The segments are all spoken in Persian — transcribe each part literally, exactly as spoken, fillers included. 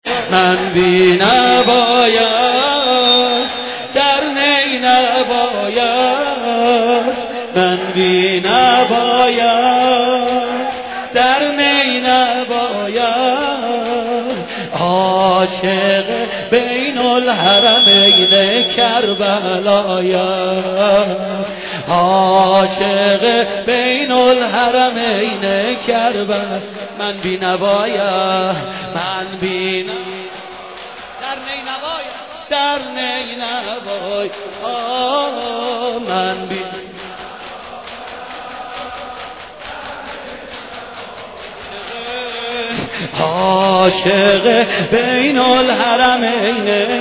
من بی نوایم در نی نوایم من بی نوایم در نی نوایم عاشق بین الحرمین کربلایم عاشق بین الحرمین کربلا من بی نوایم من بی در نی نوایم در نی نوایم من بی عاشق بین الحرمین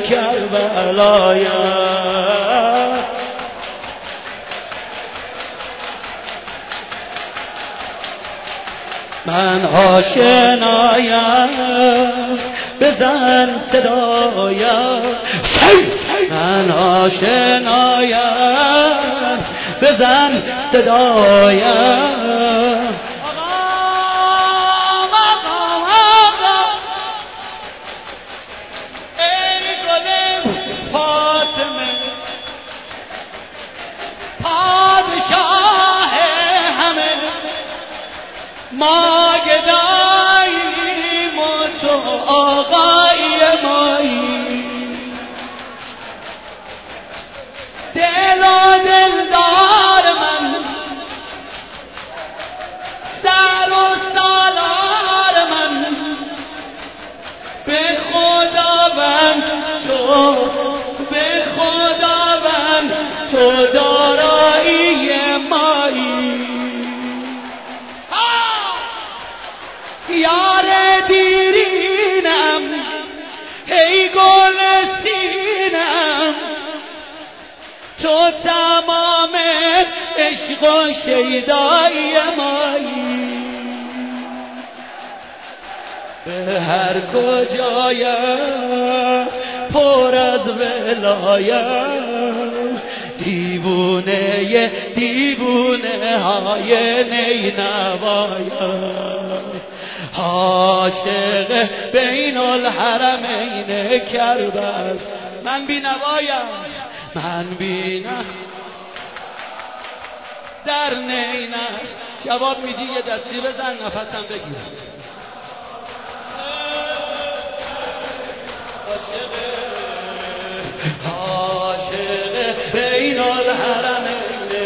کربلایم من آشنایم بزن صدایم من آشنایم بزن صدایم ما گداییم و تو آقای مایی دل و دلدار من سر و سالار من به خداوند تو به خداوند تو دارایی مایی یار دیرینم ای گل سینم تو تمام عشق و شیدایی مایی به هر کجایم پر از ولایت دیوونه دیوونه های نی نوایم عاشق بین الحرمین کربل من بی نوایم من بی نوایم در نی نه جواب میدی یه دستی بزن نفسم بگیر عاشق بین الحرمین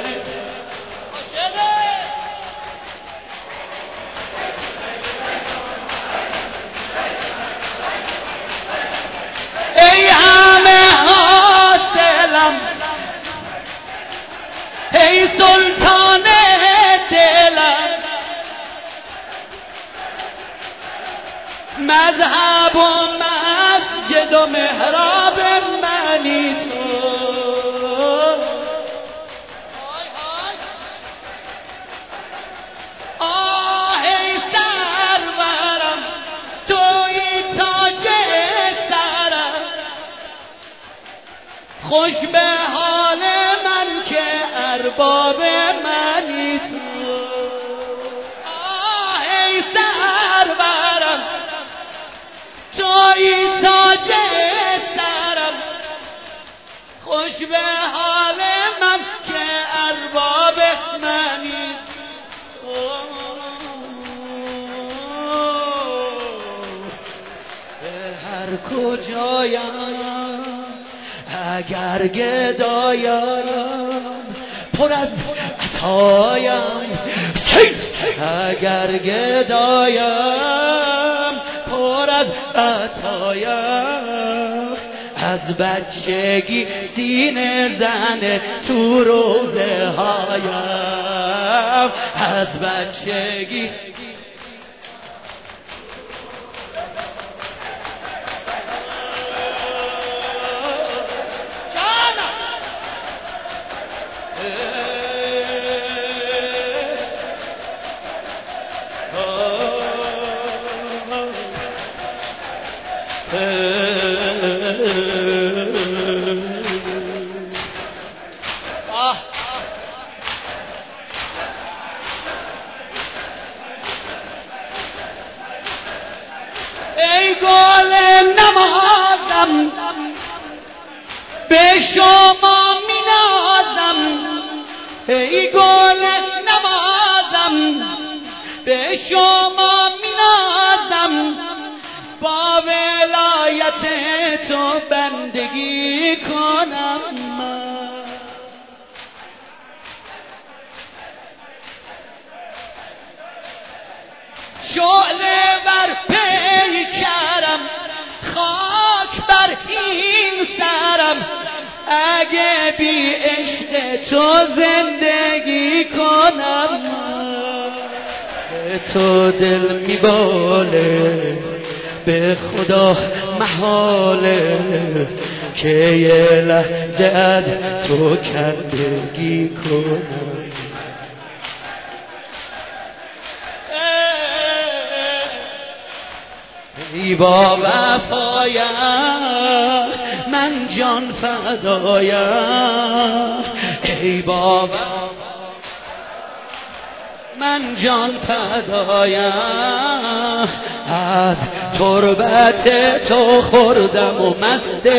ای همه حاصلم ای سلطان دلم مذهب و مسجد و محراب منی تو آه ای سرورم توی تاج سرم خوش به حال من که ارباب منی تو آه ای سرورم توی تاج سرم خوش به حال من که ارباب منی به هر کجایم اگر گدایم پر از عطایم اگر گدایم پر از عطایم از بچگی سینه زن تو روزه هایم از بچگی ای گل نازم به شما می نازم ای گل نوازم به شما می نازم با ولایت تو بندگی کنم شعله بر پیکرم خاک بر این سرم اگه بی عشق تو زندگی کنم به تو دل میباله به خدا محاله که یه لحظه از تو کندگی کنم ای با وفایم من جان فدایم ای با وفایم من جان فدایم از تربت تو خوردم و مست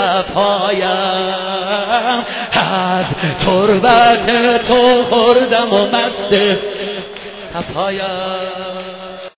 صفایم از تربت تو خوردم و مست صفایم